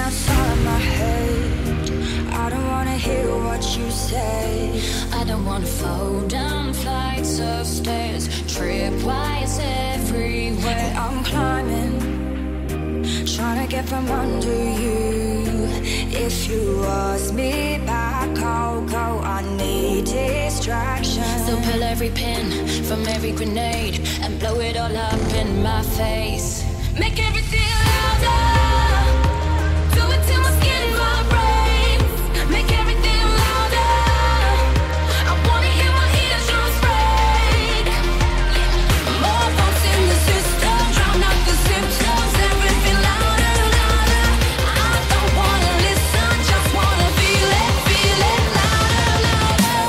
outside my head. I don't wanna hear what you say. I don't wanna fall down flights of stairs, tripwires everywhere. And I'm climbing, trying to get from under you. If you ask me back, I'll go. I need distraction. So pull every pin from every grenade and blow it all up in my face. Make everything louder. Do it till my skin vibrates. Make everything louder. I wanna hear my eardrums break. More votes in the system, drown out the symptoms. Everything louder, louder. I don't wanna listen, just wanna feel it louder, louder.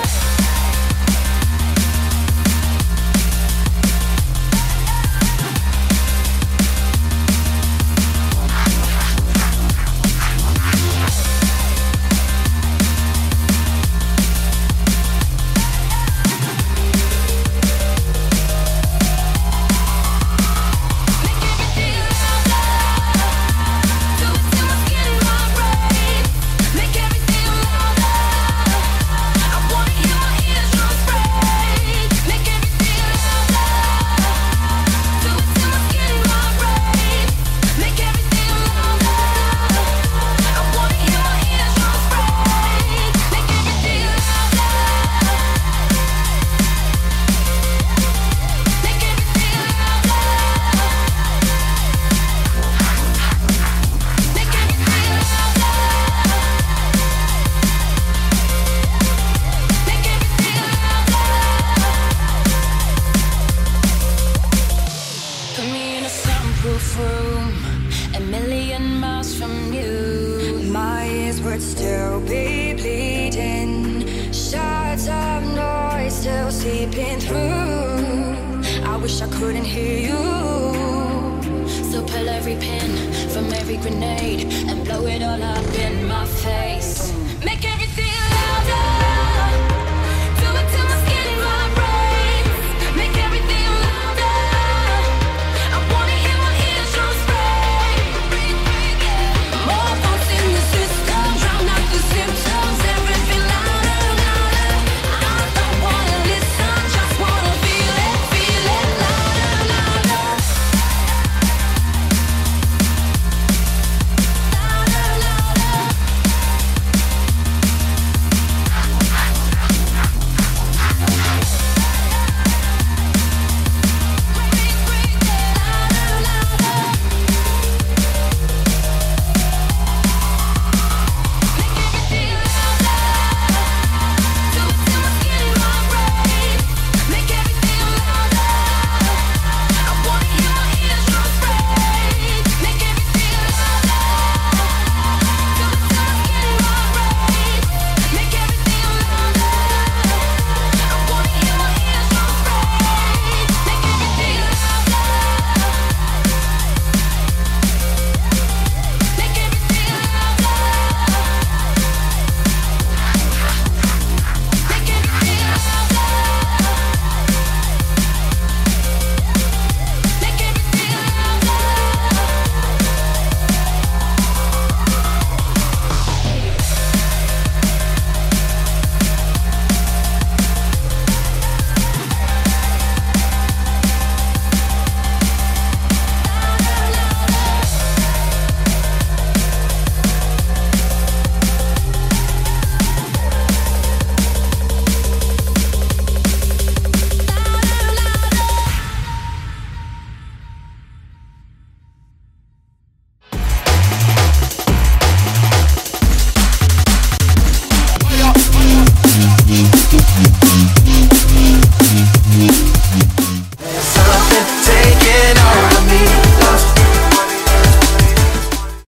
Room, a million miles from you. My ears would still be bleeding. Shards of noise still seeping through. I wish I couldn't hear you. So pull every pin from every grenade and blow it all up in my face. Make it